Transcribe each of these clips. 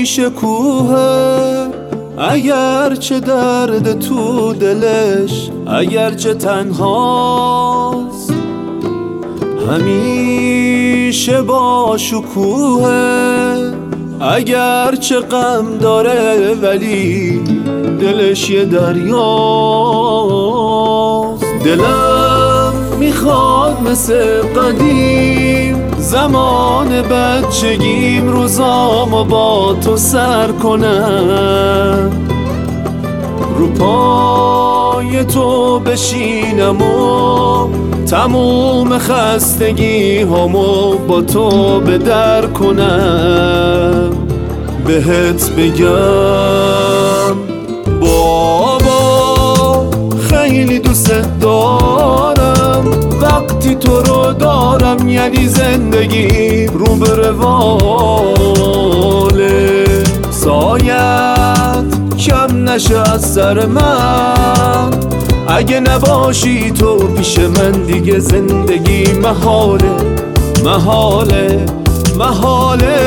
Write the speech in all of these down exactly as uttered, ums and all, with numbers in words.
پیش کوه، اگر چه درد تو دلش، اگر چه تنهاست، همیشه با شکوه. اگر چه غم داره ولی دلش یه دریاست. دلم میخواد مثل قدیم زمان بچگیم روزامو با تو سر کنم، رو پای تو بشینم و تموم خستگی همو با تو به در کنم. بهت بگم بابا خیلی دوست دارم، وقتی تو رو دارم یعنی زندگی رو به رواله. سایت کم نشه از سر من، اگه نباشی تو پیش من دیگه زندگی محاله محاله محاله.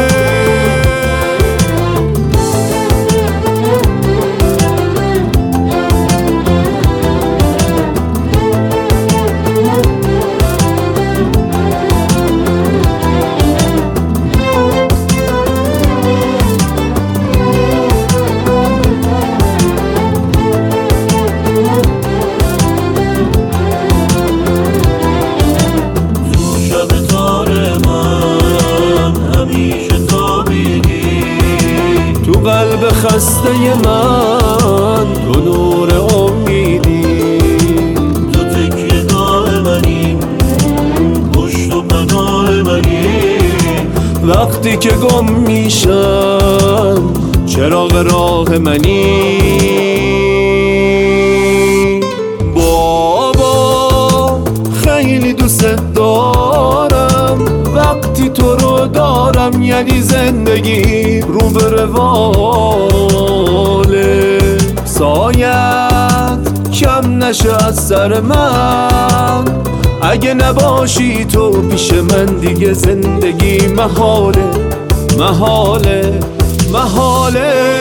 تو قلب خسته من تو نور امیدی، تو تکیه گاه منی، پشت و پناه منی. وقتی که گم میشم چراغ راه منی. بابا خیلی دوست دارم، وقتی تو رو دارم یعنی زندگی رو به رواله. سایت کم نشه از سر من، اگه نباشی تو پیش من دیگه زندگی محاله محاله محاله.